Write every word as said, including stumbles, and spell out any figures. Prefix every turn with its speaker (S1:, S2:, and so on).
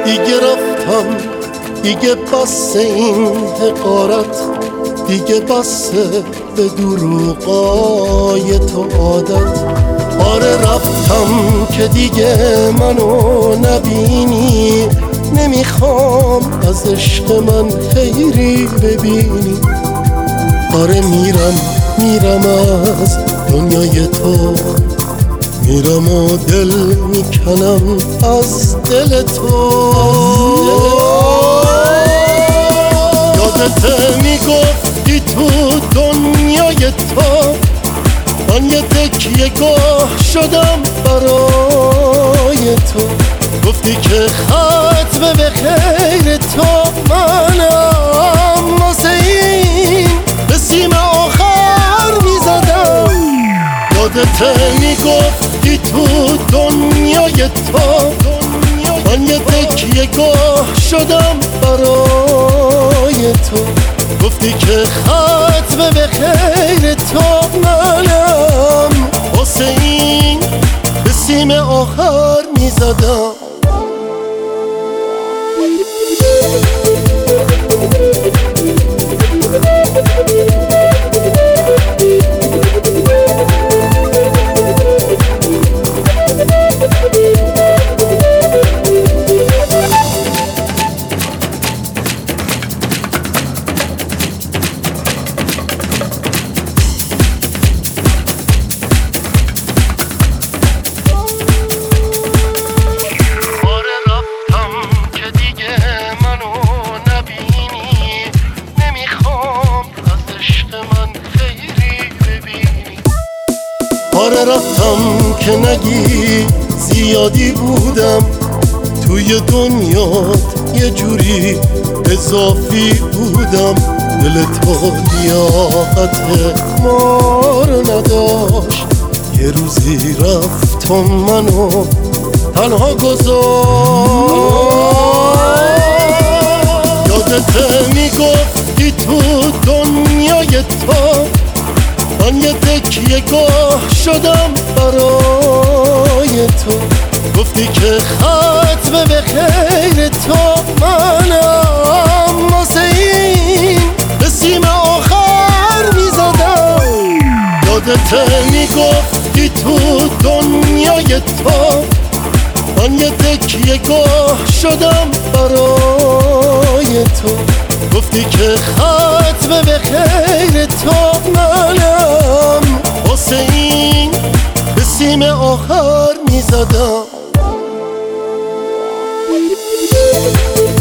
S1: دیگه رفتم، دیگه بس این حقارت، دیگه بس به دروغای تو عادت. آره رفتم که دیگه منو نبینی، نمیخوام از عشق من خیری ببینی. آره میرم میرم از دنیای تو، میرم و دل میکنم از دل تو. یادت میگفتی تو دنیای تو، من یه تکیه گاه شدم برای تو. گفتی که ختم به خیر تو منم، واسه این به سیم آخر میزدم. یادت میگفتی تو دنیای تو، من یه تکیه گاه شدم برای تو. گفتی که ختم به خیر تو منم، واسه این به سیم آخر میزدم. آره رفتم که نگی زیادی بودم توی دنیات، یه جوری اضافی بودم. دل تو لیاقت ما رو نداشت، یه روزی رفت و منو تنها گذاشت. یادت میگفتی تو دنیای تو، من یه تکیه گاه شدم برای تو. گفتی که ختم به خیر تو منم، واسه این به سیم آخر میزدم. یادت میگفتی تو دنیای تو، من یه تکیه گاه شدم برای تو. گفتی که ختم به خیر تو منم، واسه این به سیم آخر میزدم.